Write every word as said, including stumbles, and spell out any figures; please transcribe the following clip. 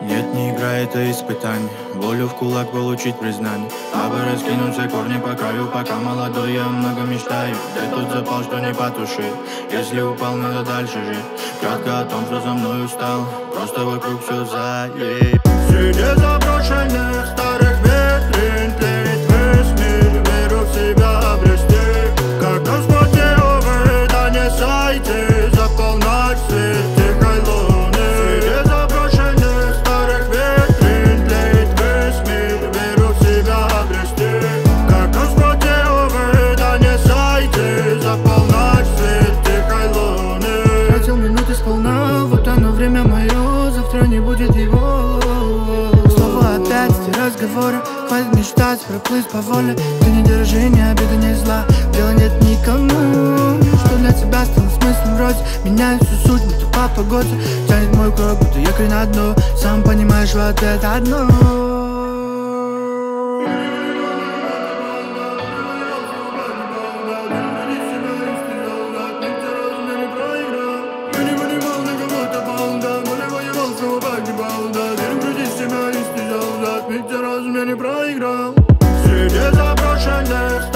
Нет, не игра, это испытание. Волю в кулак получить признание. Абы раскинуться корни по краю. Пока молодой, я много мечтаю. Дай тот запал, что не потушит. Если упал, надо дальше жить. Кратко о том, что за мной устал. Просто вокруг все заеб. Среди заброшенных старых витрин тлеет весь мир. Веру в себя обрести. Как Господь Иовы, да не сойти. За полночь свет тихой луны. Среди заброшенных старых витрин тлеет весь мир. Веру в себя обрести. Как Господь Иовы, да не сойти. За полночь свет тихой луны. Тратил минуты сполна, вот оно время мое. Завтра не будет его. Разговоры, хватит мечтать, проплыть по воле. Ты не держи ни обиды, ни зла. Дела нет никому. Что для тебя стало смыслом вроде. Меняет всю суть, будто по погоде. Тянет мой круг, будто якорь на дно. Сам понимаешь, вот это одно. Ведь я разуме не проиграл. Среди заброшенных